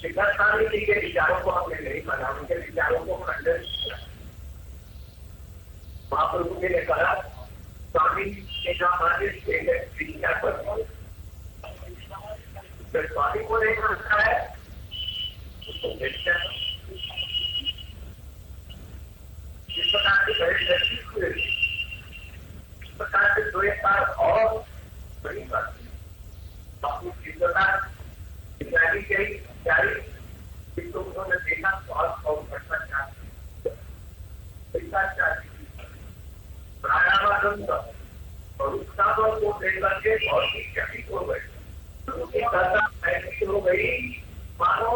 शिखर स्वामी जी के विचारों को हमने नहीं माना, उनके विचारों को खंडन किया। महाप्रभु जी ने कहा स्वामी के हमारे विचार पर स्वामी को नहीं मानता है उसको देखते हैं। इस प्रकार से बड़े हुए, इस प्रकार से दो एक बार और बड़ी बात इस प्रकार उन्होंने देखा और भ्रष्टाचार और उत्साह को लेकर के बहुत ही क्षति हो गई, उनकी ऐसी हो गई मानो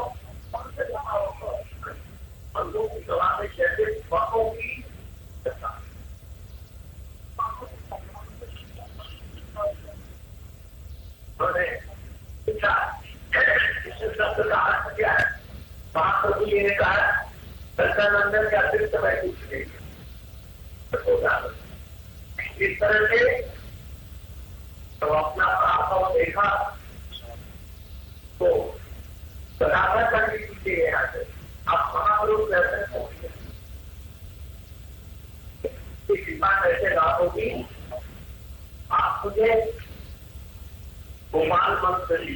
अंधों की सभा में जैसे बापों की पूछा इस शब्द का अर्थ क्या है। महाप्रभु जी ने कहा दर्शानंदन के अतिरिक्त मैं कुछ नहीं। इस तरह से तो अपना आप देखा तो बराबर करने की यहाँ से आप महाप्रभु दर्शन पहुंचे। बात ऐसे बात होगी आप मुझे गोपाल मंत्र दी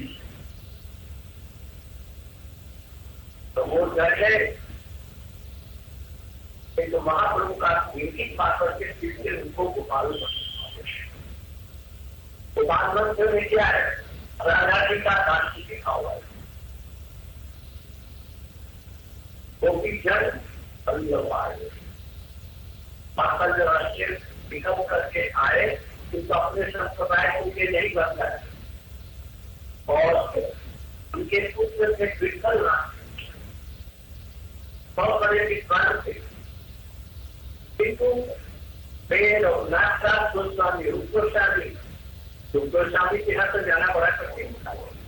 तो वो जगह तो महाप्रभु का एक बात करके फिर से उनको गोपाल मंत्र में क्या है, राजा जी का कांति लिखा हुआ है। गोपी जन माता जो राष्ट्रीय निगम करके आए किंतु अपने संप्रदाय को ये नहीं बनता है और उनके पुत्र से विठल बहुत बड़े विद्वान थे किंतु वेद और नाथ गोस्वामी रूप गोस्वामी के यहाँ तो जाना बड़ा कठिन था।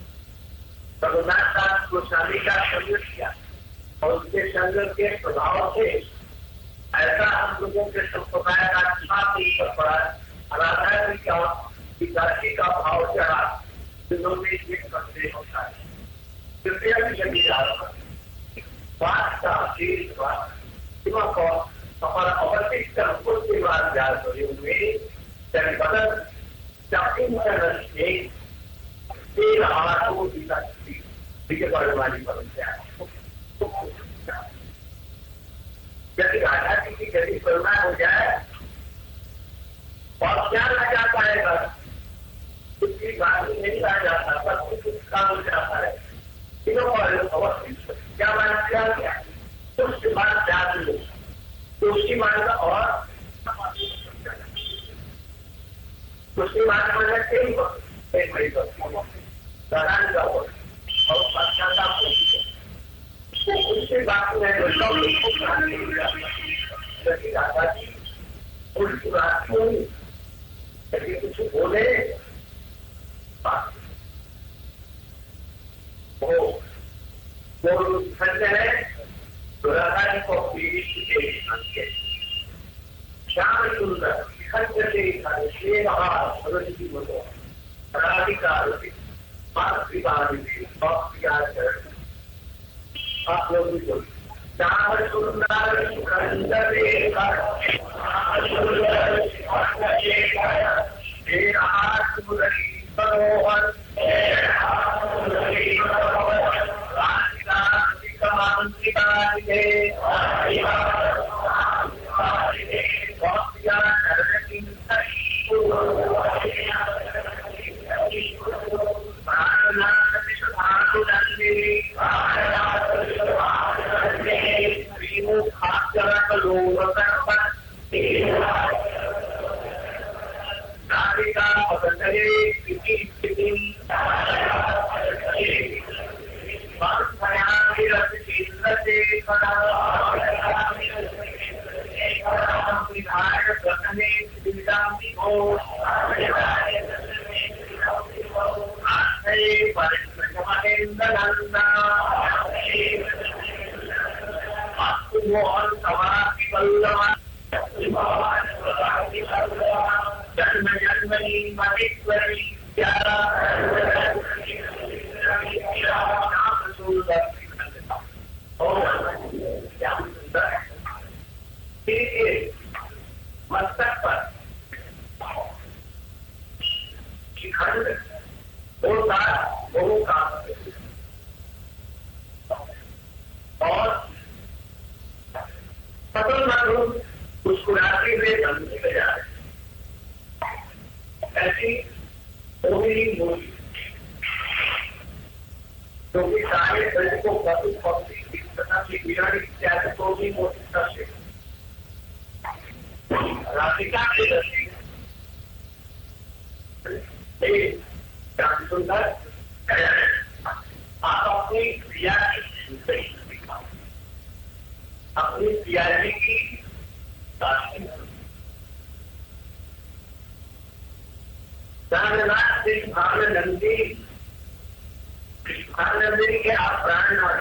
रघुनाथ गोस्वामी का संग किया और उसके संग के प्रभाव से ऐसा हम लोगों के संप्रदाय का छाप ऊपर पड़ा, राधा जी का पिताजी का भाव चढ़ा, जिन्होंने ये करते होता है कृपया भी जल्दी बात का शीर्ष बात को हमारा अवशिष्ट उसके बाद जा हुए बदल यदि राजा जी की यदि करुणा हो जाए और क्या लगा पाएगा उसकी गाड़ी नहीं ला जाता, सब कुछ काम हो जाता है। अवशिष्ट क्या मान किया उसके बाद जाति लो तो उसकी मान और उसकी बात में उसके बात में दादाजी उनकी बात क्यों यदि कुछ बोले वो संजय है तो राधा जी को पीड़ित श्याम सुंदर आप लोग भी बोल श्याम सुंदर शिखंड होता वो काम करते और पतन मालूम उसको राशि में समझ में जा रहे ऐसी मोहिनी मोहिनी क्योंकि सारे शरीर को पशु पक्षी तथा बिराड़ी इत्यादि को भी मोहित से राधिका की दृष्टि सुंदर आप अपनी क्रिया की अपनी क्रियाजी की नंदी के आप प्राण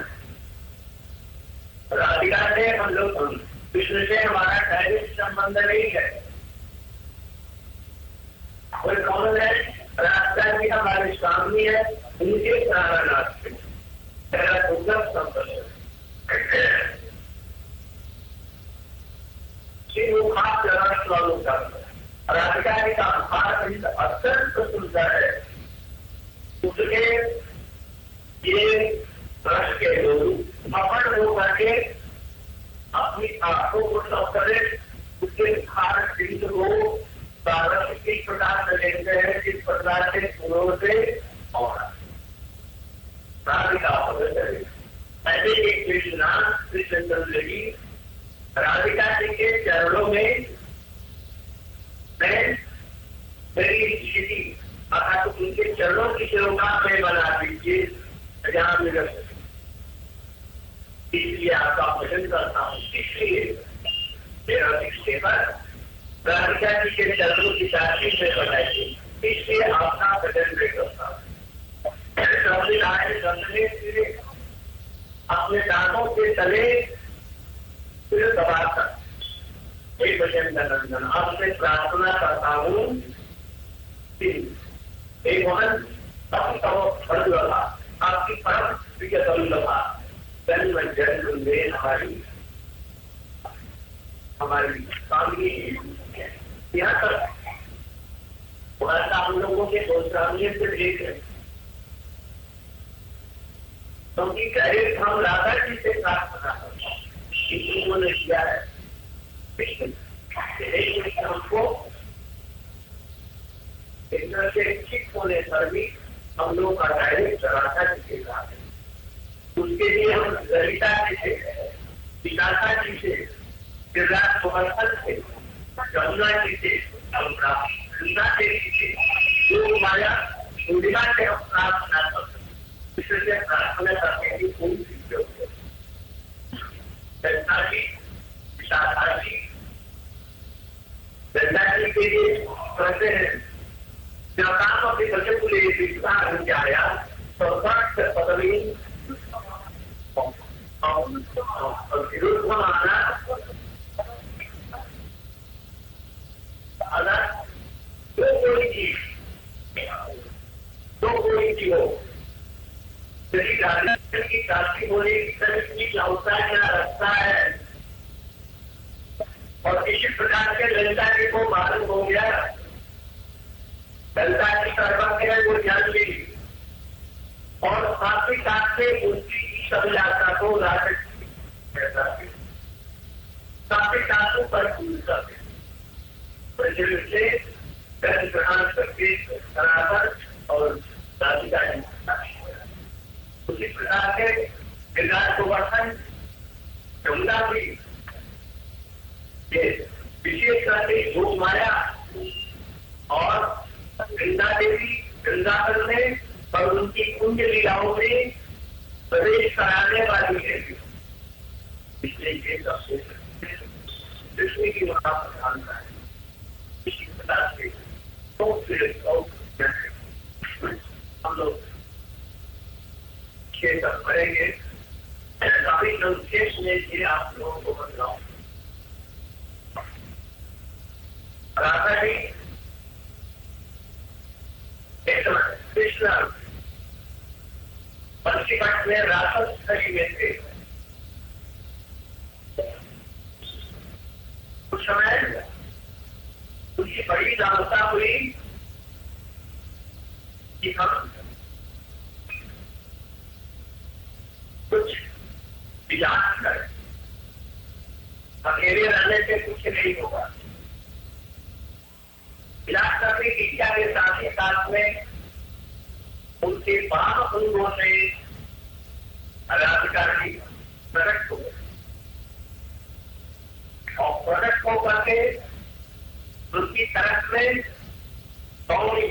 राधिका से हम लोग विष्णु से हमारा डायरेक्ट संबंध नहीं है कोई कौन है रास्ता भी हमारे स्वामी है उनके प्राणनाथ मेरा दुर्लभ संबंध राधिका का भारत अत्यंत सुंदर है उसके ये रस के लोग अपन हो करके अपनी आंखों को सौकरे उसके भारत सिंह को प्रारंभ किस प्रकार से लेते हैं किस प्रकार से फूलों से और राधिका ऐसे एक कृष्णा कृष्ण लगी राधिका जी के चरणों में मैं मेरी स्थिति अर्थात उनके चरणों की सेवा में बना दीजिए जहां भी रख इसलिए आपका भजन करता हूँ इसलिए मेरा सेवा राधिका जी के चरणों की साथी में बनाइए इसलिए आपका भजन नहीं करता अपने दांतों के तले फिर दबाकर एक भजन नंदन आपसे प्रार्थना करता हूँ आपकी परम प्रिय दुर्लभा जन्म जन्म में हमारी सामने यहाँ तक हम लोगों के सामने से देख रहे क्योंकि कहे हम राधा जी से प्रार्थना करते हैं उन्होंने किया है हमको से ठीक होने पर भी हम लोग का डायरेक्ट राधा जी के साथ है उसके लिए हम ललिता जी से विशाखा जी से गिरिराज गोवर्धन से जमुना जी से गंगा देवी से जो माया पूर्णिमा से हम प्रार्थना करते इसलिए प्रार्थना करने की कोई चीज गंगा जी विशाखा जी गंगा जी के लिए कहते हैं जब काम अपने बच्चे को ले विश्वास हो आया तो पदवी विरोध आना अगर दो कोई चीज हो यदि राजनीति की काशी होने की तरह की होता है क्या रखता है और इसी प्रकार के ललिता जी को मालूम हो गया ललिता जी सर्वज्ञ वो जान ली और साथ ही साथ में उनकी सभ्यता को राजनीति साथ ही साथ पर से ग्रहण करके बराबर और राधिका उसी प्रकार के गिरिराज गोवर्धन जमुना भी विशेष करके योग माया और गंगा देवी गंगाधर में और उनकी कुंज लीलाओं में प्रवेश कराने वाली है इसलिए दृष्टि की वहां प्रधानता है इसी प्रकार से तो फिर हम लोग क्षेत्र करेंगे काफी संक्षेप में आप लोगों को बताऊं राधा जी कृष्ण पंचीकट में रासस स्थली में थे कुछ समय उनकी बड़ी दानता हुई कि हम कुछ विचार करें। अकेले रहने से कुछ नहीं होगा। विलास करने की इच्छा के साथ ही साथ में उनके पाप अंगों से राधिकारी प्रकट हो गए और प्रकट हो करके उनकी तरफ में गौरी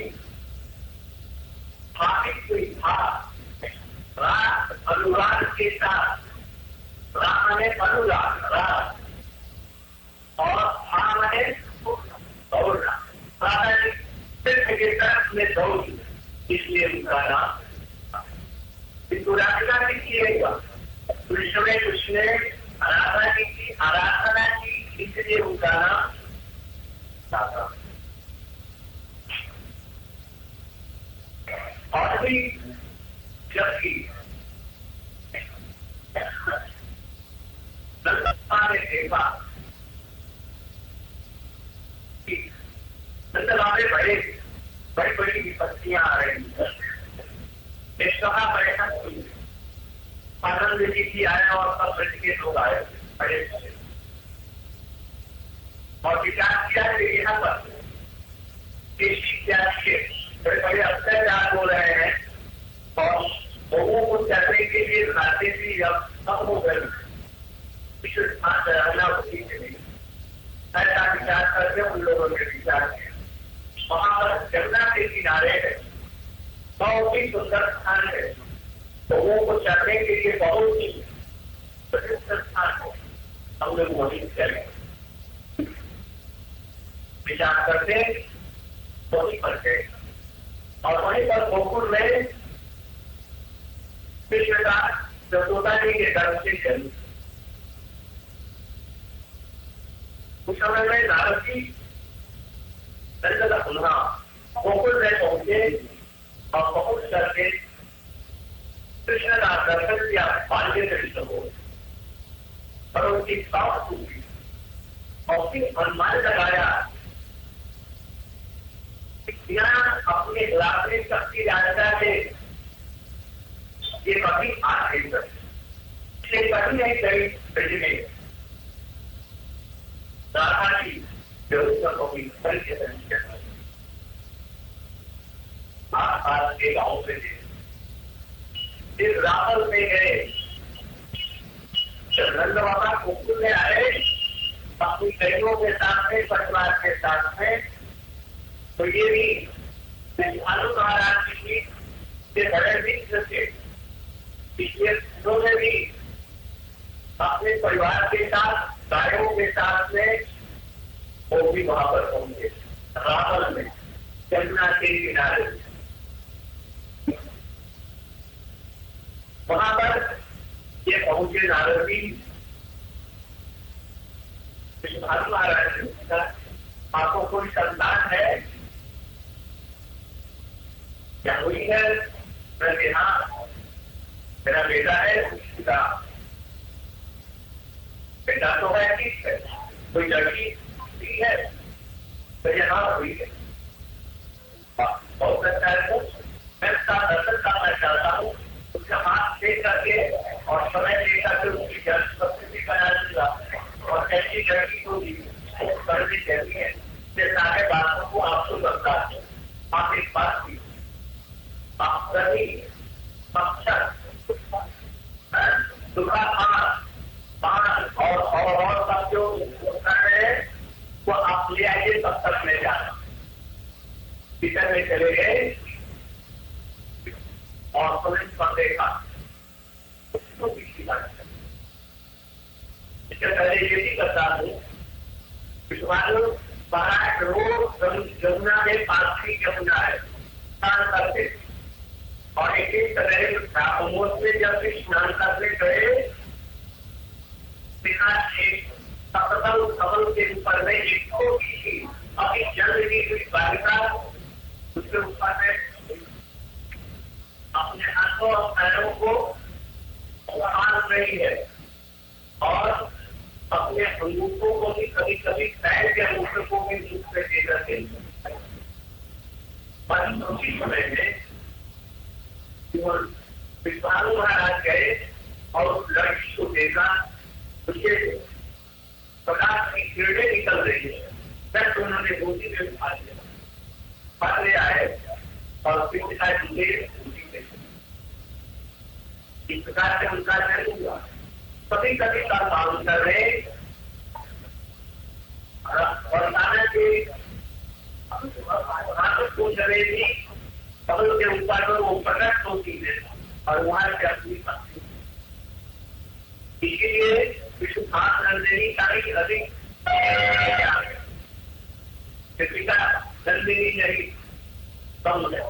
स्थापित हुई था। अनुराग के साथ राम ने अनुराग राग और भाव ने दौड़ना के तरफ में दौड़, इसलिए उनका नाम किंतु राधिका भी किएगा। कृष्ण में कृष्ण ने आराधना की, इसलिए उनका नाम राधा। और भी जबकि ने देखा कि नंदलाल बड़े बड़ी बड़ी विपत्तियां आ रही हैं, परेशान हुई। आनंद जी भी आए और सब ब्रज के लोग आए बड़े और विचार किया कि यहाँ पर देशी त्याग के बड़े बड़े अत्याचार हो रहे हैं और लोगों को चलने के लिए खाते भी अब कम हो गए। ऐसा विचार करके उन लोगों ने विचार किया। वहां पर जमुना के किनारे है, बहुत ही सुंदर स्थान है, लोगों को चलने के लिए बहुत ही प्रसिद्ध स्थान है। हम लोग वहीं चले विचार करते वहीं पर गए और वहीं पर गोकुल में कृष्ण यशोदा जी के गर्भ से जन्म। उस समय में नारद जी गोकुल में पहुंचे और पहुंच करके कृष्ण का दर्शन किया बाल्य कृष्ण को और उनकी साफ हुई और फिर अनुमान लगाया अपने लाभने शक्ति राजा से ये कभी आ नहीं सकती, कभी नहीं कही भेजने राधा जी आस के गांव से इस रावल में गए। जब नंद बाबा गोकुल में आए अपनी कईयों के साथ में, परिवार के साथ में, तो ये भी भानु महाराज जी के बड़े मित्र थे, इसलिए उन्होंने भी अपने परिवार के साथ, गायों के साथ में वो भी वहां पर पहुंचे रावल में, यमुना के किनारे। वहां पर ये पहुंचे नारद जी। भानु महाराज आपको कोई संतान है क्या? हुई है? हाँ, मेरा बेटा है, उसका बेटा तो है, ठीक है, कोई लड़की भी है तो यहाँ हुई है। बहुत अच्छा है, मैं उसका दर्शन करना चाहता हूँ। उसका हाथ दे करके और समय दे करके उसकी जन्मशक्ति बना दूंगा और ऐसी लड़की को भी करनी चाहिए। ये सारे बातों को आपको लगता है। आप एक बात की आप सभी अक्षर और सब जो कर रहे हैं वो आप ले आइए, तब तक ले जाना। भीतर में चले गए और पुलिस पर देखा उसको भी सीधा। इसके पहले ये भी करता हूँ, महाराज रोज यमुना में पालकी यमुना है स्नान करते और एक तरह में जब भी स्नान करने गए सफल कमल के ऊपर में एक छोटी सी अभी जल की हुई बालिका उसके ऊपर में अपने हाथों और पैरों को बांध रही है और अपने अंगूठों को भी कभी कभी पैर के अंगूठों को भी मुख पे दे करके उसी समय में विश्वानु महाराज गए और उस लड़की को देखा, उसके प्रकाश की किरणें निकल रही है। तब उन्होंने गोदी में उठा लिया, ले आए और पिता जी इस प्रकार से उनका जन्म हुआ। कभी कभी का पालन कर रहे और नाना के को चले थी कबल के ऊपर पर वो प्रकट होती है और वहां से अपनी पत्नी, इसलिए विश्वनाथ नंदिनी का ही अधिक पिता नंदिनी नहीं कम है।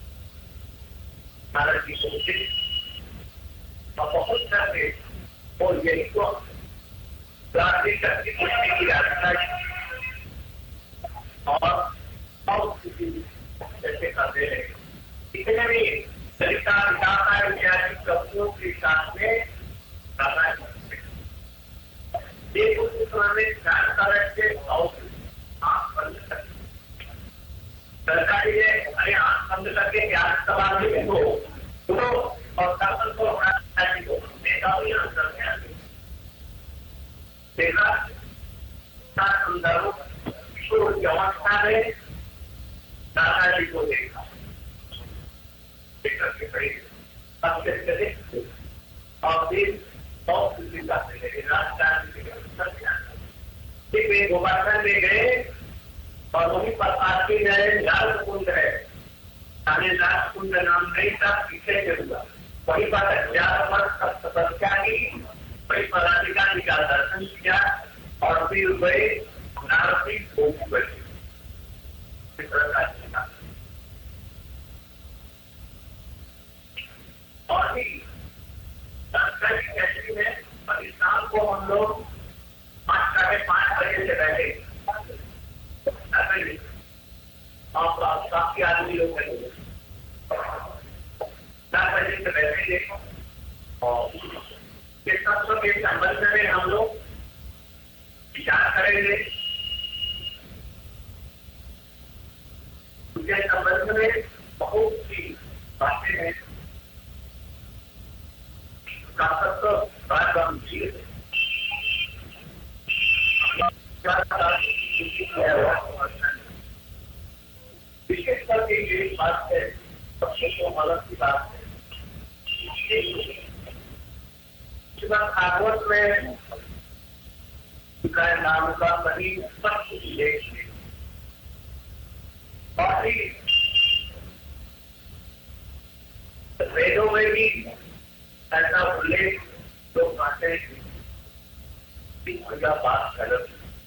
भारत की सोचे और बहुत सारे और यही को प्रार्थना शक्ति की यात्रा और जैसे करते हैं। इतने भी ललिता पिता इत्यादि कवियों के साथ में सरकारी है, अरे आंख बंद करके क्या सवाल नहीं हो सुनो और शासन को देखा भी आंसर देखा संदर्भ किशोर की अवस्था में दादाजी को देखा करके खड़ी और फिर बहुत खुशी जाते लगे राजस्थान गोवर्धन में गए और वहीं पर पास में लाल कुंड है, लाल कुंड नाम नहीं था, पीछे से हुआ वहीं पर 11 वर्ष तपस्या की, वहीं पर राधिका जी का दर्शन किया और फिर गए नारसी भोग बचे। और भी कैसे में पाकिस्तान को हम लोग 5:30 बजे से बैठे और काफी आदमी लोग 4 बजे से बैठेंगे और ये सब के संबंध में हम लोग विचार करेंगे। उनके संबंध में बहुत सी बातें हैं, विशेष करके ये बात है, सबसे तो मदद की बात है। भागवत में नाम का कहीं स्पष्ट उल्लेख है और वेदों में भी ऐसा उल्लेख लोग कहते हैं बात गलत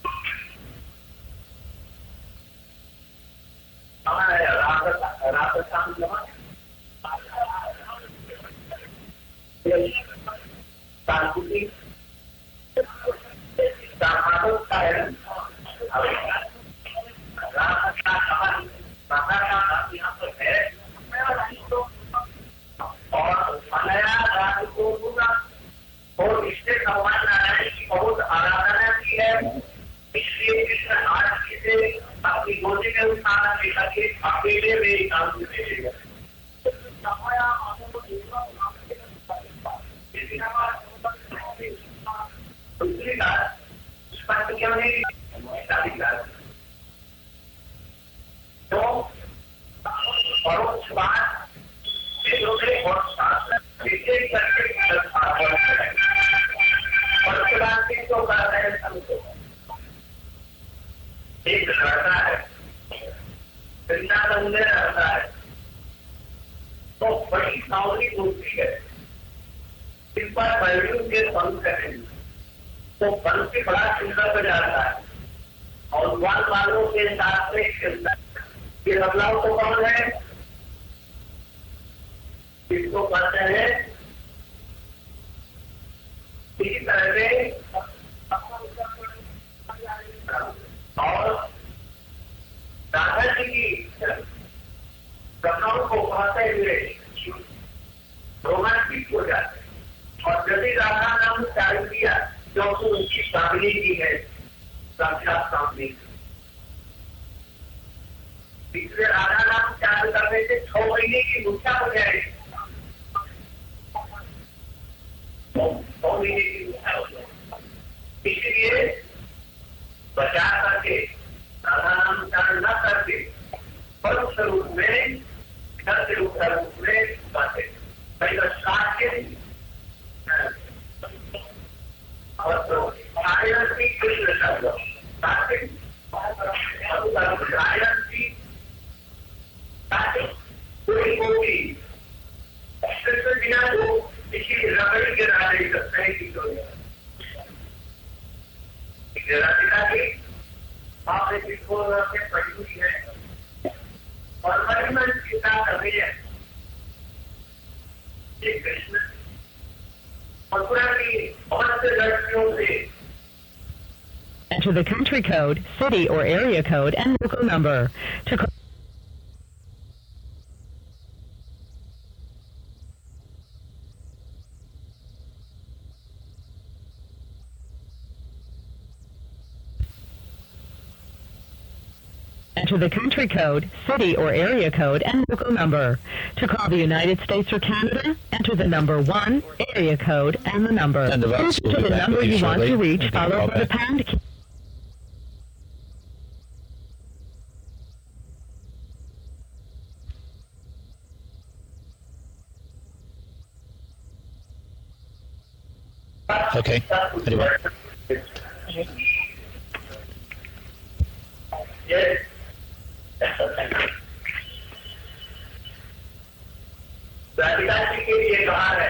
सांस्कृतिक यहाँ पर है और मलया राज्य को और इससे भगवान नारायण की बहुत आराधना की है, इसलिए कृष्ण आज से अपनी गोदी में उठाना लेकर के अकेले में काम करेगा। दूसरी बात स्पष्ट क्यों नहीं तो परोक्ष बात और शास्त्र तो करते हैं सबको। एक लड़का है वृंदावन में रहता है तो बड़ी सावली मूर्ति है, इस पर बैलून के पंख है तो पंख से बड़ा सुंदर बजाता है और ग्वाल वालों के साथ में खेलता है। ये बदलाव तो कौन है? इसको कहते हैं इसी तरह से और राधा जी की कथाओं को कहते हुए रोमांटिक हो जाते और यदि राधा नाम चालू किया जो उनकी सामने की है साक्षात सामने इसलिए राधा नाम चालू करने से 6 महीने की मुख्या हो जाएगी महीने की उठाया। इसलिए बचा करके साधारण न करके फल स्वरूप में घर के रूप में बातें पहले साक्ष्य और कृष्ण शब्द साक्ष्य कोई कोई कृष्ण बिना को किसी रबड़ी गिरा नहीं सकते हैं कि राधिका की आपने किसको पढ़ी हुई है और महिमन पिता कभी है कृष्ण और पुरानी बहुत से लड़कियों से Enter the country code, city or area code, and local number. To call Enter the country code, city or area code, and local number. To call the United States or Canada, enter the number 1, area code, and the number. And the votes will To be the back number with you you want shortly. to reach, Thank you, followed by the Robert. pound key. Okay. Anyway. Yes. Radhika ji के लिए कहा है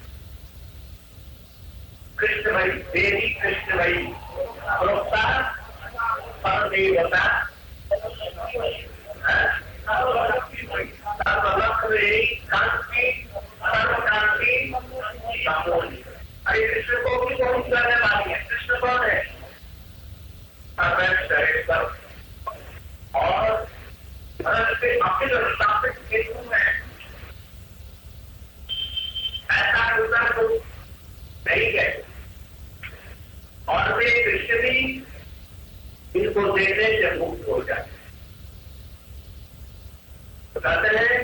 कृष्ण भाई देवी कृष्ण भाई प्रोक्ता पर देवता अरे कृष्ण को भी कौन करने वाली है कृष्ण कौन है और अपने जो स्थापित हेतु में ऐसा होता तो नहीं है और वे कृष्ण भी इनको देने से मुक्त हो जाते बताते हैं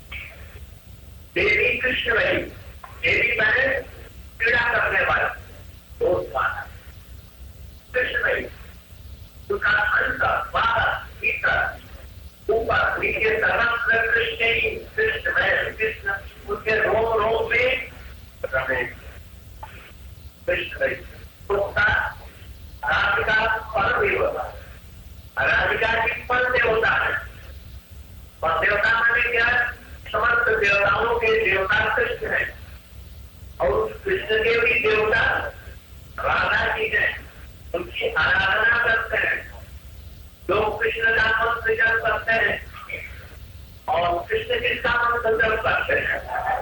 देवी कृष्ण भाई देवी मैंने पीड़ा करने वाला दोस्त माना कृष्ण भाई उसका अंत वादा भीतर ऊपर नीचे सर्वत्र कृष्ण ही कृष्ण में कृष्ण उनके रोम रोम में रमेश कृष्ण भाई उसका राधिका पर देवता राधिका की पर देवता है और देवता माने क्या समस्त देवताओं के देवता कृष्ण है और कृष्ण के भी देवता राधा जी है उनकी आराधना करते हैं लोग कृष्ण का मंत्र जप करते हैं और कृष्ण किसका मंत्र जप करते हैं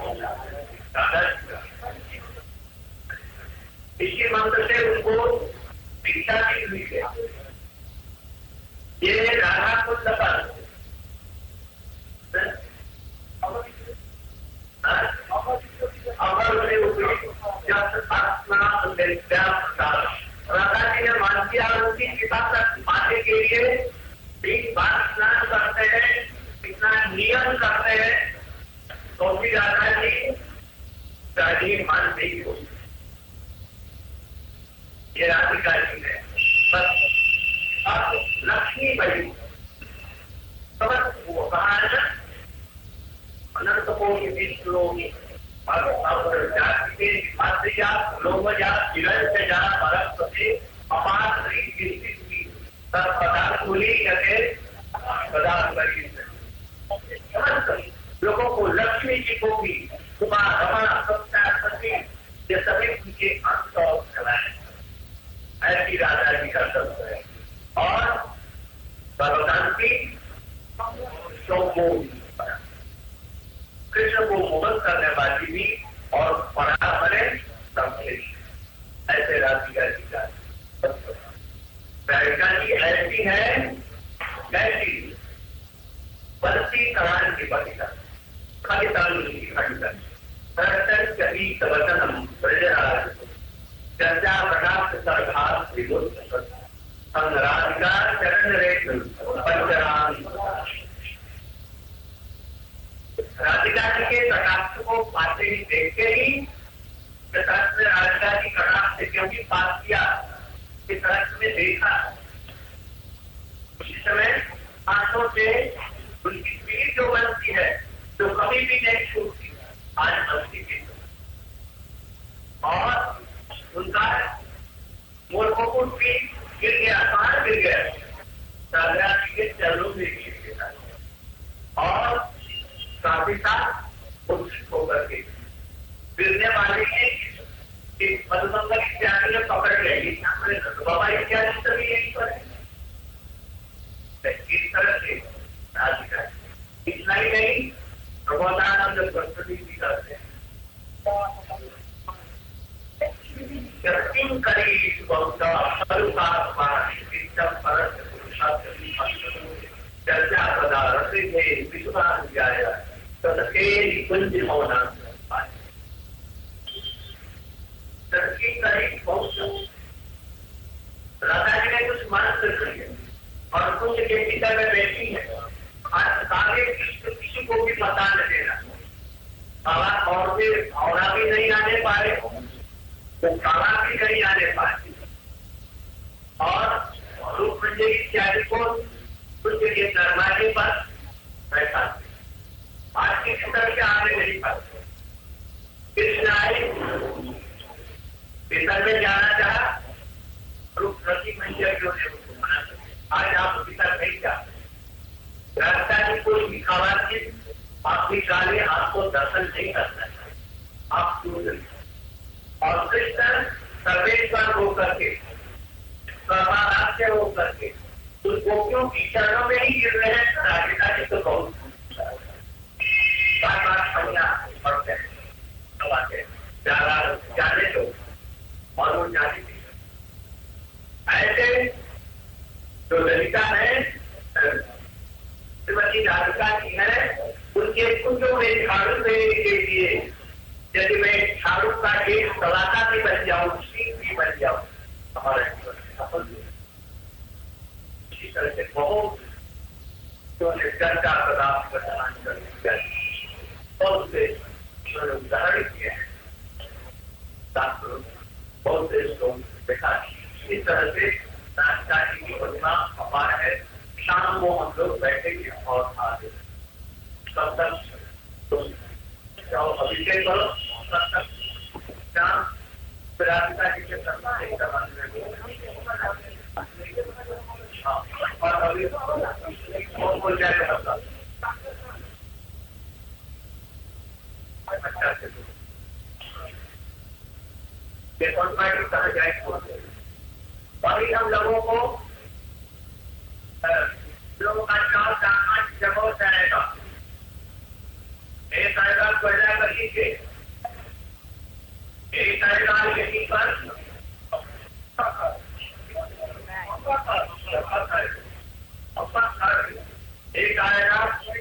इसी मंत्र से उनको दीक्षा दी हुई है ये राधा को सफल अमर से राधा जी ने मान किया उनकी पिता तक पाने के लिए 20 बार स्नान करते हैं इतना नियम करते हैं तो भी राधा जी राजी मान नहीं हो ये राधिका जी है बस अब लक्ष्मी बड़ी समझ वो कहा है ना अनंत कोटि विष्णु जाति परस्पति अपार लोगों को लक्ष्मी जी को भी ये सभी उनके अंत चलाए ऐसी राधा जी का शब्द है और भगवान की कृष्ण को मोहन करने वाली भी और परामरे ऐसे राधिका जी का राधिका जी ऐसी है कैसी बंसी कमान की बलिका चर्चा प्रकाश सरभाष राधिका चरण रेख पंचराम राधिका जी के कटाक्ष को पाते ही देखते ही तरह से राजधानी कटाक्ष से क्योंकि पास किया इस तरह में देखा उसी समय आंखों से उनकी पीढ़ी जो बनती है जो कभी भी नहीं छूटती आज बनती थी और उनका मूल मुकुट भी गिर गया कहाँ गिर गया राजा के चरणों में गिर गया और साथ ही साथ मूर्छित होकर के गिरने वाले के मधुमंगल इत्यादि में पकड़ गए बाबा इत्यादि सभी यही पर है इस तरह से राधिका इतना ही नहीं प्रबोधानंद सरस्वती जी करते हैं चर्चा सदा रसिके विश्वास जाया तत्केली कुंज होना राधा जी ने कुछ मंत्र किए और कुछ के भीतर में बैठी है आज आगे किसी को भी पता न देना काला और भी औरा भी नहीं आने पाए तो काला भी नहीं आने पाए और रूप मंजरी इत्यादि को उनके दरवाजे पर बैठा आज की सुंदर के आगे नहीं पाते कृष्ण आए भीतर में जाना चाहा रूप प्रति मंजर जो है उसको मना आज आप भीतर नहीं जाते रास्ता की कोई दिखावा से आप निकाले आपको दर्शन नहीं करना है आप क्यों और कृष्ण सर्वेश्वर होकर के सर्वाराध्य होकर के उन गोपियों की चरणों में ही गिर रहे हैं राधिका जी तो बहुत पढ़ते हैं जाने दो और वो जाने दी ऐसे जो ललिता है श्रीमती राधिका की है उनके कुंजों में झाड़ू देने के लिए यदि मैं झाड़ू का एक सलाका भी बन जाऊं सीख भी बन जाऊं हमारे इसी तरह से बहुत जो जनता प्रदान करना बहुत से उदाहरण किए हैं बहुत से लोग देखा इस तरह से रास्ता की योजना हमारा है शाम को हम लोग बैठेंगे और आगे तब तक जाओ अभिषेक करो तब तक शाम रास्ता की जो करना है और अभी कौन बोल जाएगा अच्छा से कहा जाए अभी हम लोगों को लोगों का चाव जानना जब हो जाएगा एक आएगा पैदा करेंगे एक आएगा यहीं पर एक आएगा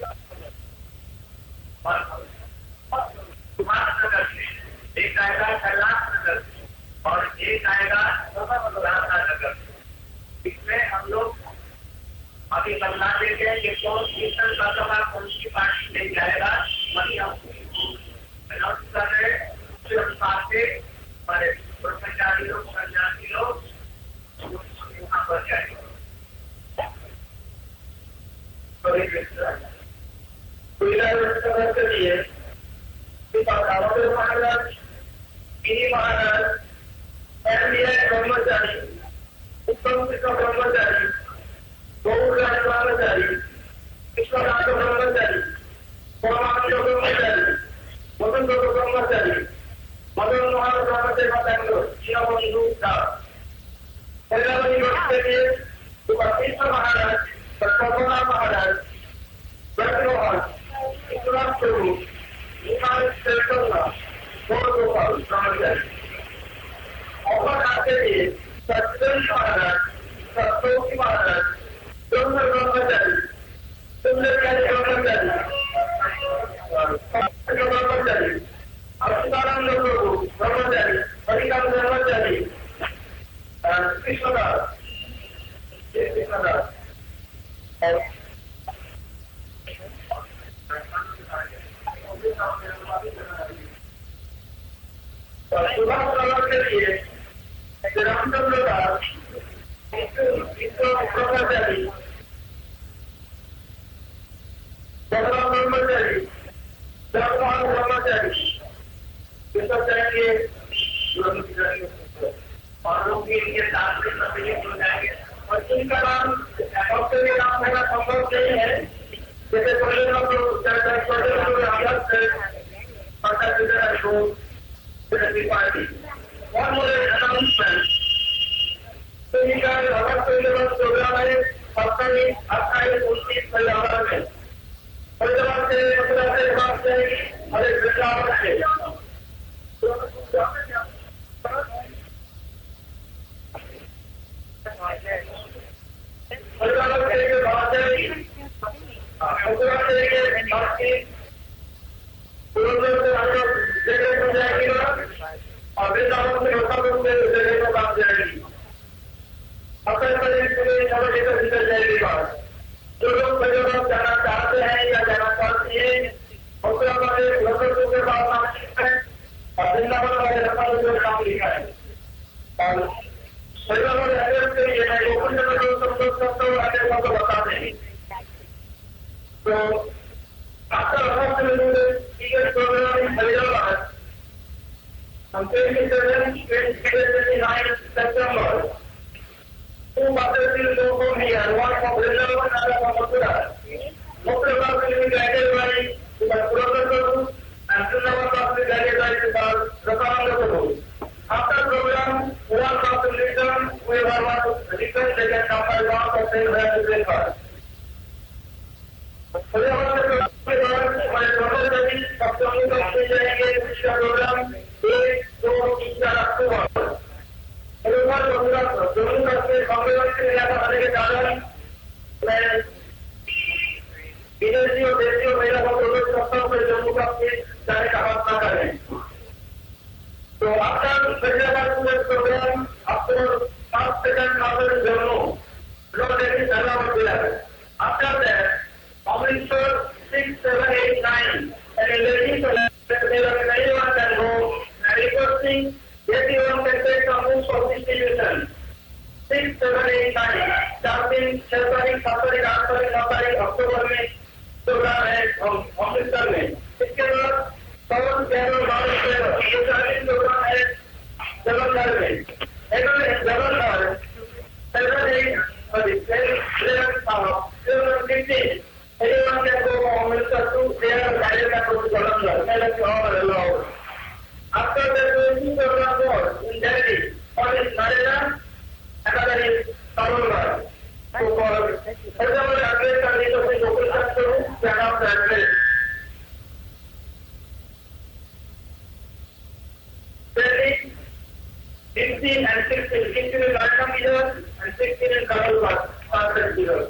कुमारनगर से एक आएगा कैलाशनगर और एक आएगा राधानगर इसमें हम लोग अभी बदला देते हैं कि कौन कीर्तन का सभा कौन सी पार्टी ले जाएगा वही हम अनाउंस कर रहे उस अनुसार से हमारे ब्रह्मचारी लोग सन्यासी लोग वहां पर जाएंगे महाराज महाराज ब्रह्मचारी उत्तम ब्रह्मचारी गौराज ब्रह्मचारी विश्वनाथ ब्रह्मचारी परमानंद ब्रह्मचारी मदन ब्रह्मचारी मदन मोहन ब्रह्मचारी बेंगलोर दीनबंधु के लिए कृष्ण महाराज सत्यना महाराज ब्रह्मोहन विश्वनाथ प्रभु गोपाल ब्रह्मचारी और के लिए सत्यन महाराज सत्योगी महाराज ब्रह्मचारी सुंदरकाली ब्रह्मचारी अच्युतानंद प्रभु ब्रह्मचारी हरिकांत ब्रह्मचारी कृष्णदास और सुभाष नगर के लिए रामचंद्र दास ब्रह्मचारी बलराम ब्रह्मचारी जगपाल ब्रह्मचारी ये सब जाएंगे और लोग इनके साथ हो जाएंगे और इनका नाम डॉक्टर के नाम मेरा संभव नहीं है जैसे पहले लोग पार्टी और मुझे अनाउंसमेंट तो इनका प्रोग्राम है 28, 29 फरवरी में फरीदाबाद से मथुरा से बात जाएगी और एक वृंदावन से फरीदाबाद से बात जाएगी मथुरा से बात की जगह हो जाएगी और वृंदावन से रोकापुर से जगह को बात जाएगी निकल जाएगी बात जो लोग फरीदाबाद जाना चाहते हैं या जाना चाहती है मथुरा वाले रोकापुर के पास नाम लिखा है और वृंदावन वाले रोकापुर के नाम लिखा है और फरीदाबाद एड्रेस के लिए मैं गोकुल में जो संपर्क करता हूँ एड्रेस को बता देंगे तो after the program in Hyderabad, on 27, 29 September, two buses will go from here, one from Vrindavan and another from Mathura. Mathura bus will be guided by the Purandar and Vrindavan bus will be guided by the Rakananda. After the program, one bus will return, we will have one return, they can come by one or same way to the bus. Programme 1, 2, 3, 4 अक्टूबर होने के कारण मैं विदेशी और देशी और महिला को सकता हूँ जम्मू कश्मीर जाने का बात न करें तो after programme October 5 second after Jammu लोग देखिए पहला दिया after that Amritsar 6, 7, 8, 9 and 11 anyone can go and requesting everyone can take some moves of distribution 6, 7, 8, 9 starting 6 तारीख 7 तारीख 8 तारीख 9 तारीख अक्टूबर में प्रोग्राम है अमृतसर में इसके बाद 7 कैरोल ये सारे प्रोग्राम है जलंधर में Jalandhar 7, 8 15 anyone can go from Amritsar to there guided approach to Jalandhar. Let you all allow. After that, the program was in Delhi. One is Narendra, another is Tarungar. So for example, address and need of the local sector, set up the address. Delhi, 15 and 16. 16 in Rajasthan Leader and 16 in Karnataka Leader.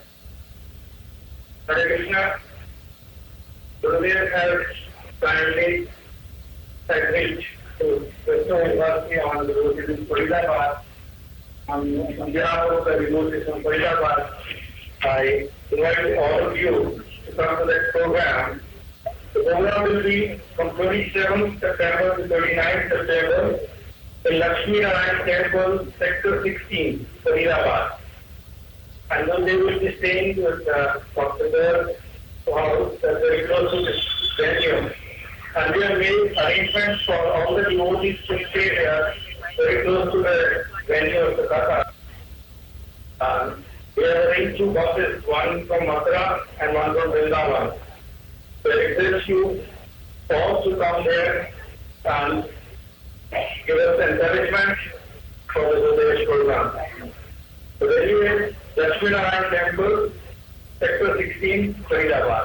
Hare Krishna, Gurudev has kindly agreed to bestow mercy on the devotees in Faridabad. On behalf of the devotees in Faridabad, I invite all of you to come to that program. The program will be from 27th September to 29th September in Lakshmi Narayan Temple, Sector 16, Faridabad. And then they will be staying with Dr. Gar's house very close to this venue. And we have made arrangements for all the devotees to stay there very close to the venue of the Katha. We have arranged 2 buses, one from Mathura and one from Vrindavan. So I request you all to come there and give us encouragement for the Gurudev program. So there is Lakshmi Narayan Temple, Sector 16, Faridabad.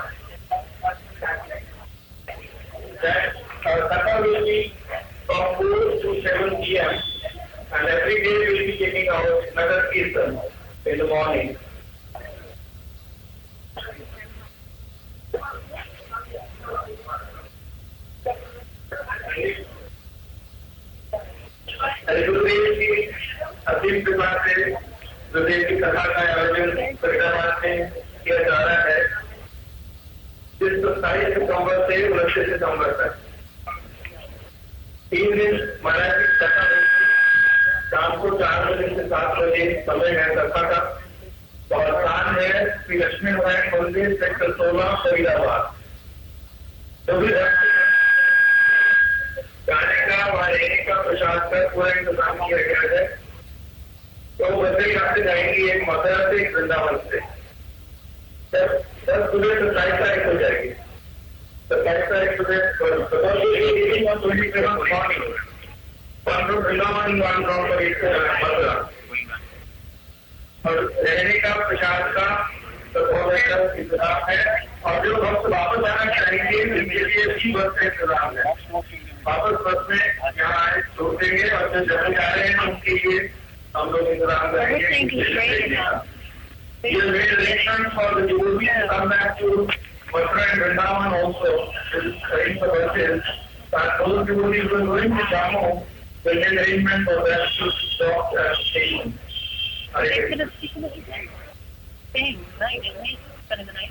That Katha will be from 4 to 7 p.m. and every day we will be taking our Nagar Kirtan in the morning. गुरुदेव की असीम कृपा से गुरुदेव की कथा का आयोजन फरीदाबाद में किया जा रहा है जिस 27 सितंबर से 29 सितंबर तक 3 दिन महाराज की कथा होती, शाम को 4 बजे से 7 बजे समय है कथा का, और स्थान है श्री लक्ष्मी नारायण मंदिर सेक्टर 16 फरीदाबाद। तो भी जाने का वहाँ रहने का प्रसाद का पूरा इंतजाम किया गया है। तो बच्चे यहाँ से जाएंगे एक मथुरा से एक वृंदावन से, 10 सुबह 27 तारीख हो जाएगी। 27 तारीख मथुरा, और रहने का प्रसाद का तो बहुत अच्छा इंतजाम है। और जो भक्त वापस आना चाहेंगे उनके लिए भी बस का इंतजाम है। वापस बस में यहाँ छोड़ देंगे, और जो जगह जा रहे हैं उनके लिए हम लोग इंतजाम करेंगे। You made arrangements for the devotees to come back to Mathura and Vrindavan also, arrange the buses. And those devotees who are going to Jammu, they made arrangements for them to stop at the station. They could have taken it again. Same night, didn't they? Spending the night.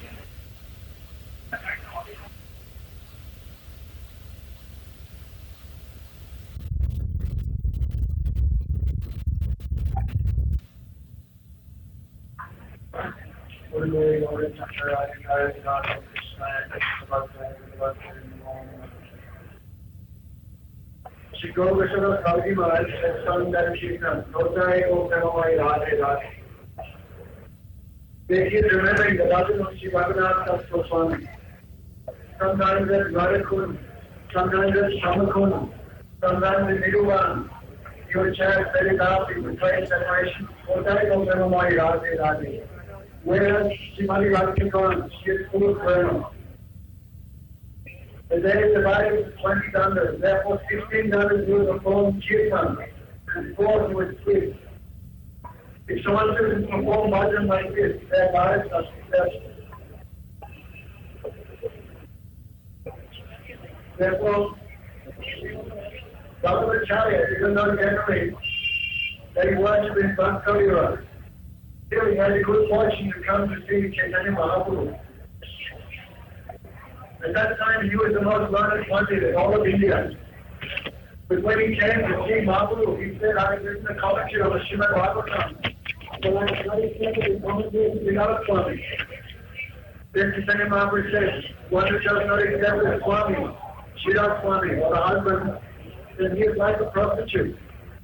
Shri Gopeshwara Thakurji Maharaj has sung that Kirtan, Notare Om Namamai Radhe Radhe. They keep remembering the bhajan of Shri Bhagavath Das Goswami. Sometimes at Radhakun, sometimes at Shamakun, sometimes at Niruban. You will chant very loudly with praise and adoration, Notare Om Namamai Radhe Radhe. Whereas Srimati Radhika, she is full of prema. The day is divided into 20 dandas, therefore 16 dandas do the form kirtan, and 4 do it with. If someone doesn't perform bhajan like this, their lives are successful. Therefore, Bhagavacharya, even though he generates that he worships in Bhaktavira, still he had a good fortune to come to see Chaitanya Mahaprabhu. At that time, he was the most learned Pandit in all of India. But when he came to see Mahaprabhu, he said, I have written a commentary on the Srimad Bhagavatam. So I have studied the commentary of Sridhar Swami. Then Chaitanya Mahaprabhu said, one who does not accept the Swami, Sridhar Swami, or the husband, then he is like a prostitute.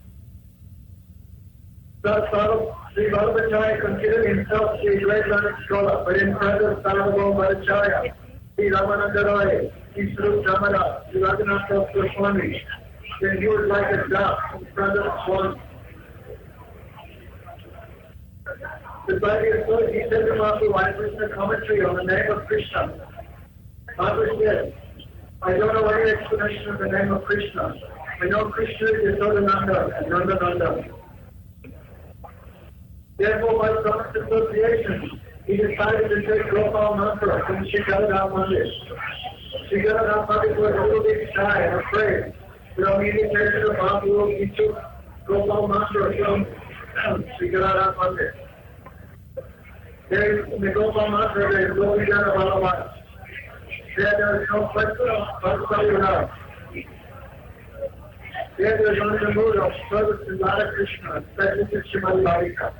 Thus, Sri Vallabhacharya considered himself a great learned scholar, but in front of Sarvabhauma Bhattacharya, Sri Ramananda Roy, Sri Swarup Damodar, Sri Raghunath Das Goswami, then he was like a dove in front of the swan. The Bhagavad Gita, he said to Mahaprabhu, I have written a commentary on the name of Krishna. Mahaprabhu said, I don't know any explanation of the name of Krishna. I know Krishna is Yashodananda and Nandananda. Therefore, by common association, he decided to take Gopal Mantra from Shikharadham Mandir. Shikharadham Mandir was a little bit shy and afraid. So he dedicated to Mahaprabhu, he took Gopal Mantra from Shikharadham Mandir. There in the Gopal Mantra, there is Govindana Balavat. There is no question of Bhakti. There is only the mood of service to Radha Krishna, especially to Srimati Radhika.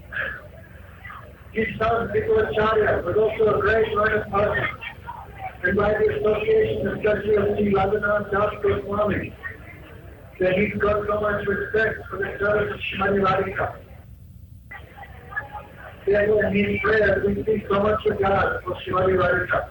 His son, Vikracharya, was also a great learned person. And by the association, especially of Sri Raghunath Das Goswami, that he got so much respect for the service of Srimati Radhika. Therefore, in his prayers, we see so much regard for Srimati Radhika.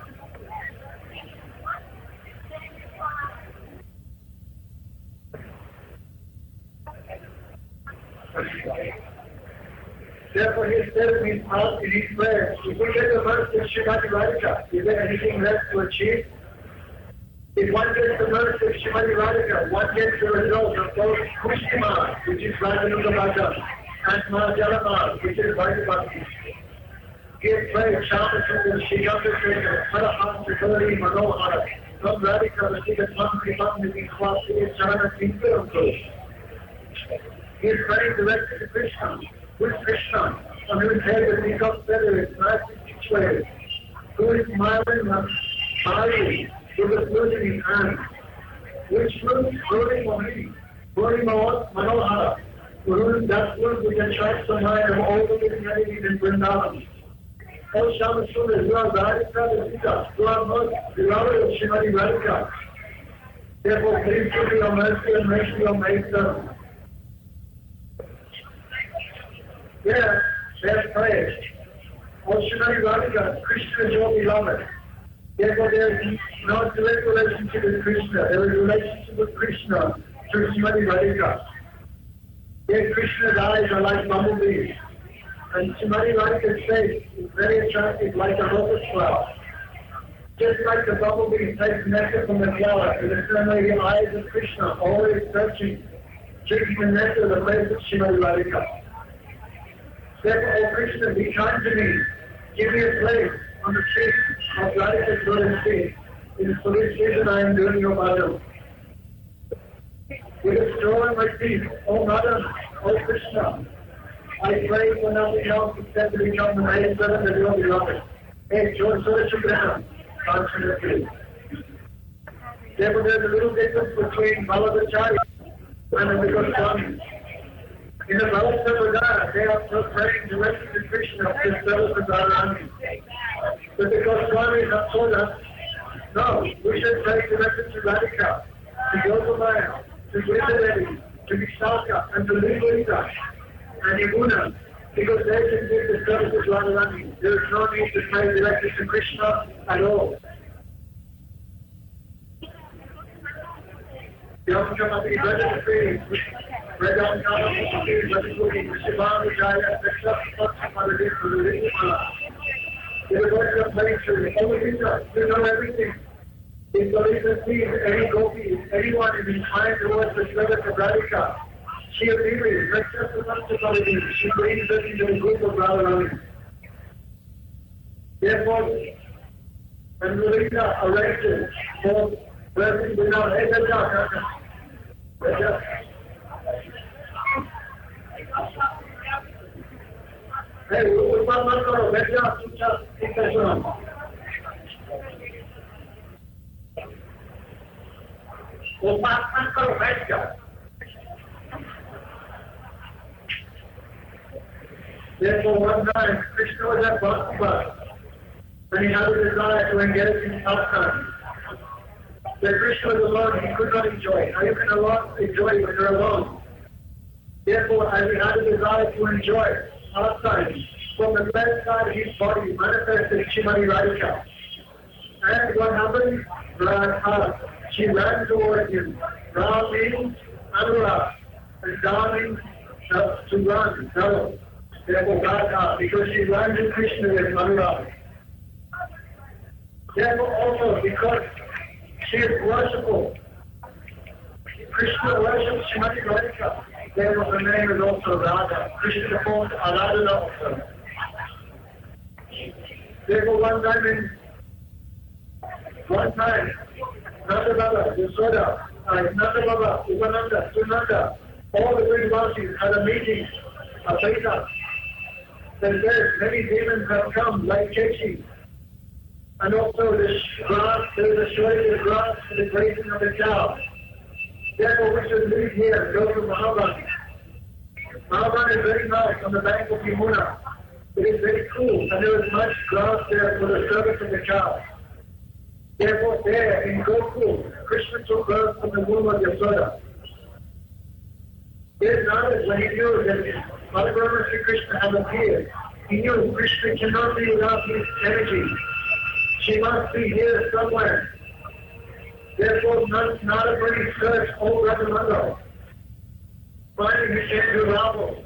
Therefore, he said in his prayers, if we get the mercy of Srimati Radhika, is there anything left to achieve? If one gets the mercy of Srimati Radhika, one gets the result of both Kushtima, which is Rajananda Bhajan, and Mahajalama, which is Bhagavati. Give praise, Shama Shigata Krishna, Paraham Sakari Manohara, Nam Radhika, Vasiga Tam Kriman, Nidhi Kwasi, Charana Tinkaram Kush. He is praying directly to Krishna. Who is Krishna? On whose head the peacock's feather is nicely situated. Who is smiling, smiling, with a flute in his hand. which will Guru Mohini, Guru Manohara, Guru, that word which attracts the mind of all the living entities in Vrindavan. Oh Shama Sundar, you are Radhika the Sita, you are most beloved of Srimati Radhika. Therefore, please give me your mercy and make me your maidservant. Yes, there's praise. Oh Srimati Radhika, Krishna is your beloved. Therefore, there is no direct relationship with Krishna. There is a relationship with Krishna through Srimati Radhika. Yet Krishna's eyes are like bumblebees. And Srimati Radhika's face is very attractive, like a lotus flower. Just like the bumblebee takes nectar from the flower, in the same way the eyes of Krishna always searching, drinking the nectar of the face of Srimati Radhika. Therefore, O Krishna, be kind to me. Give me a place on the feet of Radhika's lotus feet. It is for this reason I am doing your bhajan. With a straw in my teeth, O Madam, O Krishna, I pray for nothing else except to become the maidservant of your beloved. Hey, George Sudachugrana, confidently. Therefore, there is a little difference between Balabhachari and the Goswamis. In the Bhalasambhadana, they are praying directly to Krishna to service of Radharani. But the Goswamis have told us, no, we should pray directly to Radhika, to Yogamaya, to Vrindadevi, to Vishaka, and to Lingurita, and Yamuna, because they can give the service of Radharani. There is no need to pray directly to Krishna at all. You know everything. If Lalitha sees any gopi, anyone is inclined towards the service of Radhika, she immediately makes us to Lalitha. She brings us into the group of Radharani. Therefore, when Lalitha arranges for blessing without hey, ऊपर मत करो, बैठ जाओ चुपचाप, ठीक है सुनो। ऊपर मत करो, बैठ जाओ। Therefore, one time Krishna was at Bhaktapad, and he had a desire to engage in pastime. That Krishna was alone, he could not enjoy. How you can enjoy when you're alone? Therefore, as he had a desire to enjoy pastime, from the left side of his body manifested Srimati Radhika. And what happened? Radha, she ran towards him. Ra means Anurag, and Da means to run, no. Therefore, Radha, because she ran to Krishna with Anurag. Therefore, also, because she is worshipful. Krishna worships Srimati Radhika. Therefore, her name is also Radha. Krishna performed Aradhana also. Therefore, one time, Nanda Baba, Yasoda, Nanda Baba, Upananda, Sunanda, all the great Vasis had a meeting, a Vaita. That says many demons have come, like Kechi. And also the grass, there is a shortage of grass for the grazing of the cow. Therefore, we should leave here and go to Mahaban. Mahaban is very nice on the bank of Yamuna. It is very cool, and there is much grass there for the service of the cow. Therefore, there in Gokul, Krishna took birth from the womb of Yasoda. His knowledge, when he knew that Balaram Sri Krishna had appeared, he knew Krishna cannot be without his energy. She must be here somewhere. Therefore, Narada searched all Radhamanda. Finally, he came to Raval.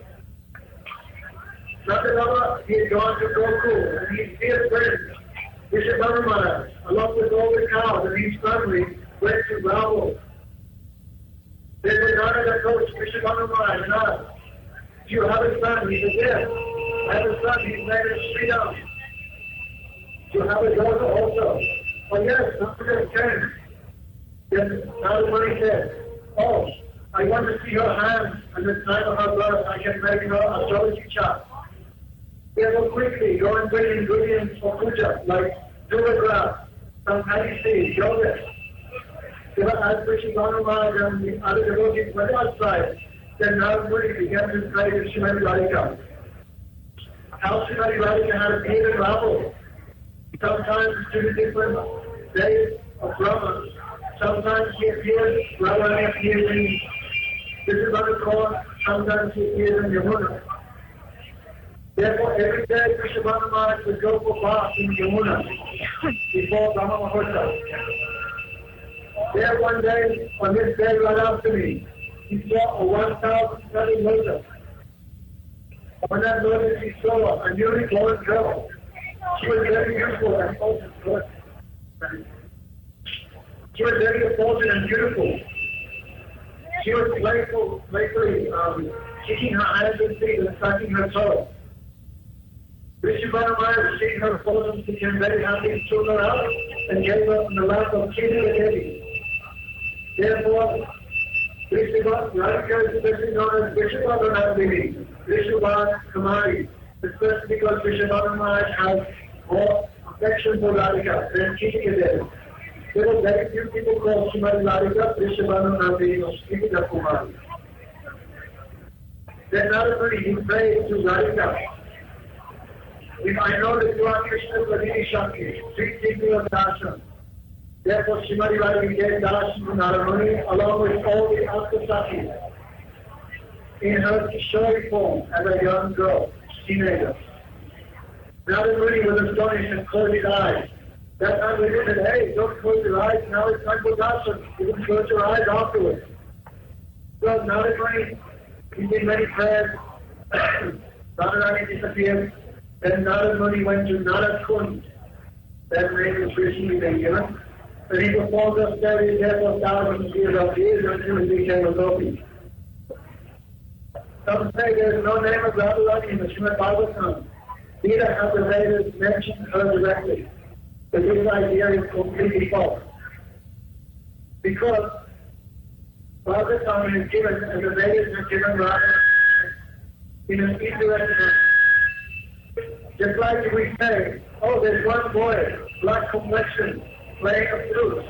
Nandalava, he had gone to Gokul, and his dear friend, Vishwabhanu Maharaj, along with all the cows and his family, went to Raval. Therefore, Narada approached Vishwabhanu Maharaj and asked, do you have a son? He said, yes. I have a son, his name is Sridham. Do you have a daughter also? Oh yes, Narada came. Then Narada said, oh, I want to see her hands and the time of her birth. I can make her a astrology chart. Therefore, quickly go and bring ingredients for puja, like durga grass, some paddy seed, yogurt. As Vishnu Maharaj and the other devotees went outside, then Narad Muni began to pray to Srimati Radhika. How Srimati Radhika had appeared in Ravel. Sometimes to different days of Brahman. Sometimes he appears, Radharani appears in Vishnu sometimes he appears in Yamuna. Therefore, every day Krishna Maharaj would go for bath in Yamuna before Brahma Muhurta. There one day, on this day right after me, he saw a 1,000 lotus. On that lotus he saw a newly born girl. She was very beautiful and good. She was very effulgent and beautiful. She was playfully kicking her hands and feet and sucking her toe. Vishnu Maharaj, seeing her effulgence, became very happy, took her up and gave her in the lap of Kiri Devi. Therefore, Radhika is especially known as Vishnu Vishnu Kumari, especially because Vishnu Maharaj has more affection for Radhika than Kiri Devi. There were very few people called Srimati Radhika, Vishnu Devi, or Kiri Kumari. Then Narad Muni, he prayed to Radhika, if I know that you are Krishna's Vladini Shakti, please give me your darshan. Therefore, Srimati Radhika gave darshan to Narad Muni along with all the Astasakis in her Kishori form as a young girl, teenager. Narad Muni was astonished and closed his eyes. That time we said, hey, don't close your eyes, now it's time for darshan. You can close your eyes afterwards. So Narad Muni, he did many prayers. Radharani disappeared. Then Narad Muni went to Narad Kund. That name is recently been given. And he performed a study there for thousands of years until he became a gopi. Some say there is no name of Radharani in the Srimad Bhagavatam. Neither have the Vedas mentioned her directly. But this idea is completely false. Because Bhagavatam is given, and the Vedas are given Radharani in an indirect manner. Just like we say, oh, there's one boy, black complexion, playing a flute.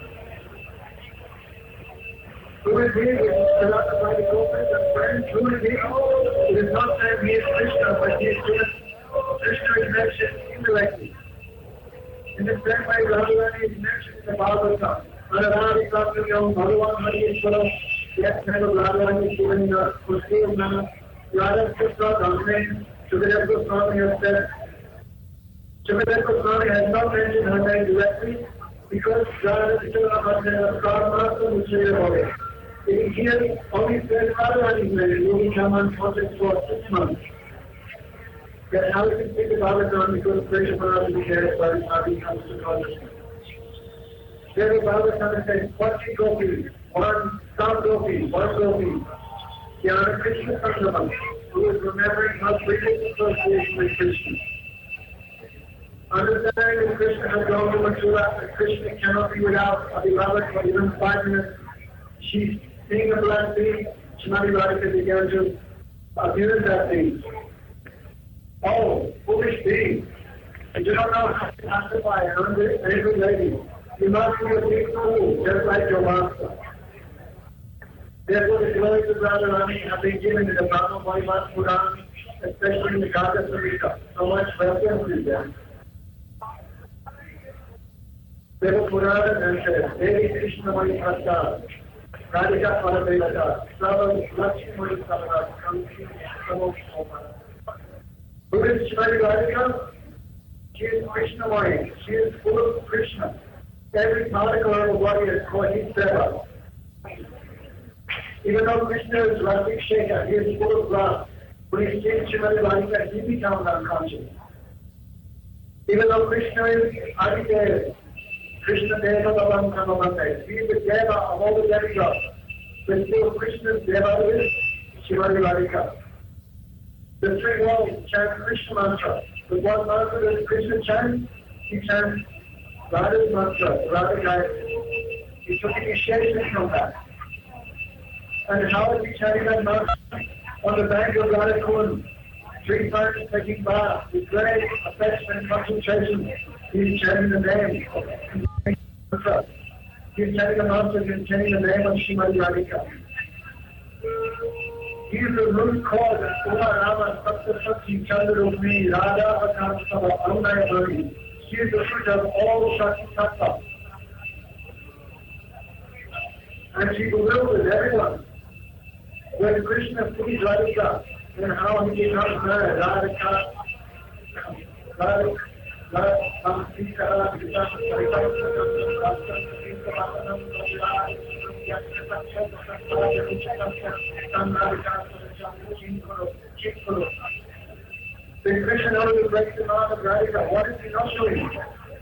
Who is he? Surrounded by the girlfriends and friends. Who is he? It is not saying he is Krishna, but he is Krishna is mentioned indirectly. In the same way, Radharani is mentioned in the Bhagavatam. Radharani Prabhupada, Bhagavan Hari Ishvara, yet name of Radharani is given in a Kursiv manner. Radha Krishna Dhamane, Sukadeva Goswami has said, Sukadeva Goswami has not mentioned her name directly because Radha is still not mentioned as Karmasa Muchaya. It is here only said Radharani's name, who will become unconscious for 6 months. Yet how we can speak about it on because Krishna Maharaj is there by the time he comes to consciousness. There the Bhagavatam says, Pati Gopi, one Sam Gopi, one Gopi, Jnana Krishna Sangam, who is remembering her previous association with Krishna. Understanding that Krishna has gone to Mathura, that Krishna cannot be without a beloved for even 5 minutes, she's seeing a black being, Srimati Radhika began to abuse that being. Oh, foolish being. You do not know how to pacify an angry lady. You must be a big fool, just like your master. Therefore, the glories of Radharani have been given in the Brahma Vaimar Puran, especially in the Gata Samhita. So much reference is there. Therefore, Purana then says, Devi Krishna Mani Prasad, Radhika Paradevata, Sava Lakshmi Mani Samrat, Kamsi Samokshoma. Who is Srimati Radhika? She is Krishna Mani. She is full of Krishna. Every particle of her body is called his seva. Even though Krishna is Rasik Shekhar, he is full of wrath. When he sees Srimati Radhika, he becomes unconscious. Even though Krishna is Aditya, Krishna Deva Bhavam Kamamate, he is the Deva of all the demigods. But still Krishna's Deva is Srimati Radhika. The 3 worlds chant Krishna mantra. The one mantra that Krishna chants, he chants Radha's mantra, Radha Gayatri. He took initiation from that. And how is he chanting that mantra? On the bank of Radha Kund, 3 times taking bath, with great affection and concentration, he is chanting the name of the mantra. He's telling the master, he's telling the name of Srimati Radhika. He is the root cause of Uma Rama Satya Sakti Chandrupni Radha Akantava Arunaya Bhavi. She is the root of all Shakti Tattva. And she bewilders everyone. When Krishna sees Radhika, and how he becomes married, Radhika, Then Krishna only breaks the mind of Radhika. What is he not doing?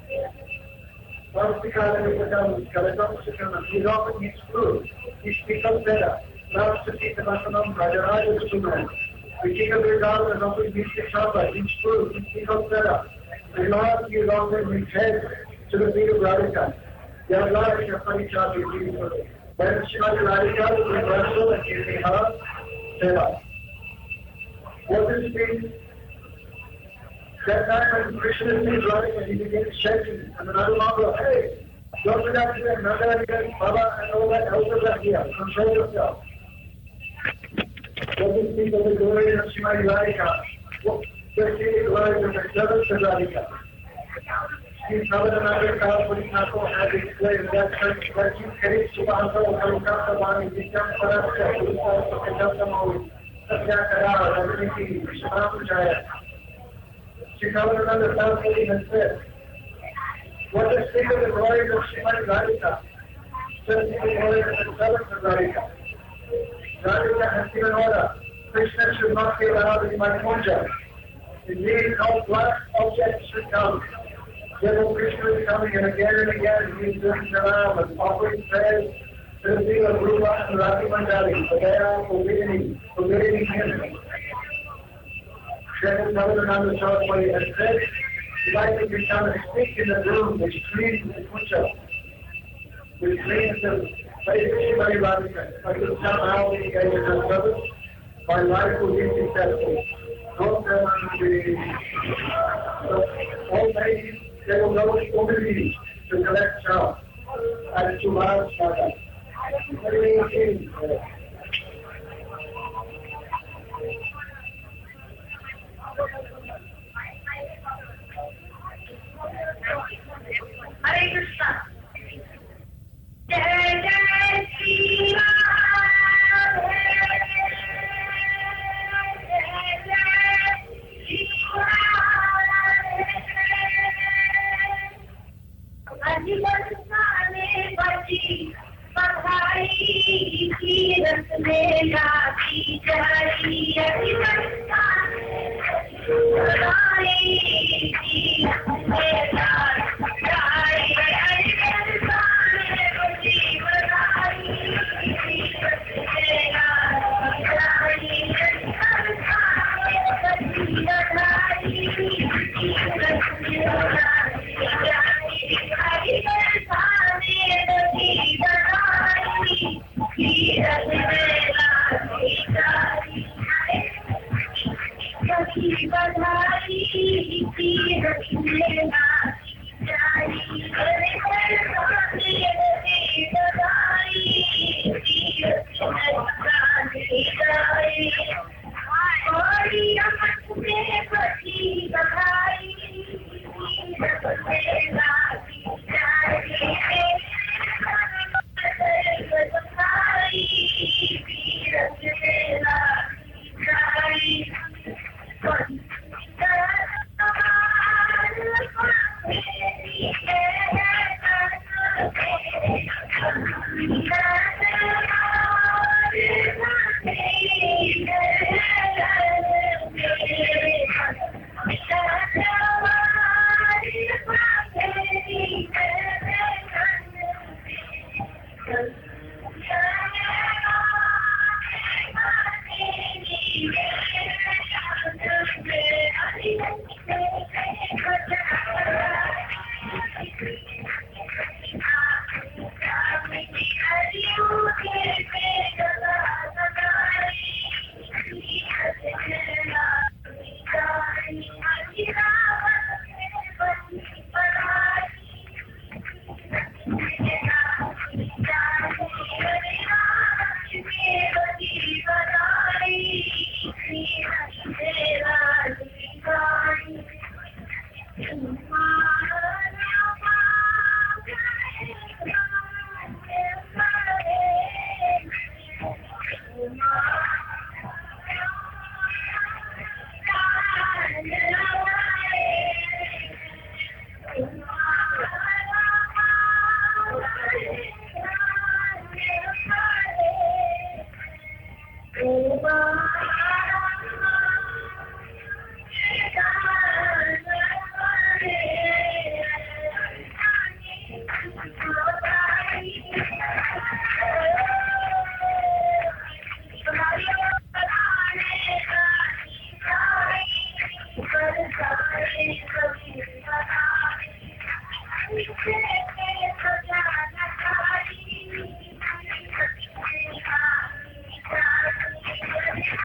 He's offering his food. He speaks of better. Now to see the Vasanam Rajaraja Suman. The king of Vrindavan is offering his Shamba, his food, his speaks of better. The Lord is offering his head to the feet of Radhika. Yavla Shapani Chapi Jiva. When Srimati Radhika is reversal and giving her Seva. What does it mean? That time when Krishna sees Radhika, he begins shaking. And another mother, hey, don't do that here, Nanda here, Baba, and all that, help us here. Control yourself. What does it mean of the glory of Srimati Radhika? What does it glory of the servants of Radhika? Sri Prabhupada Karapuri Thakur has explained that you carry Subhasa Kalkata Vani Vidyam Parasya Purusha Sakadam Samavi Satya Kara Raviniti Vishwanam Jaya. Sri Prabhupada Karapuri has said, what is the of the glory of Srimati Radhika? Just the glory of the servants of Radhika. Radhika has given order. Krishna should not be allowed in my puja. Indeed, no black objects should come. Yet Krishna is coming and again he is doing salam and offering prayers to the feet of Rupa and Rati Mandali, but they are forbidding him. Shri Prabhupada Saraswati has said, if I could become and speak in the room which cleans the puja, which cleans the face of Srimati Radhika, I could somehow be engaged in her service, my life will be successful. Don't tell me all ladies, they will go to communities to collect child and to large Shaka. Hare Krishna. Jai Jai Shri Ram.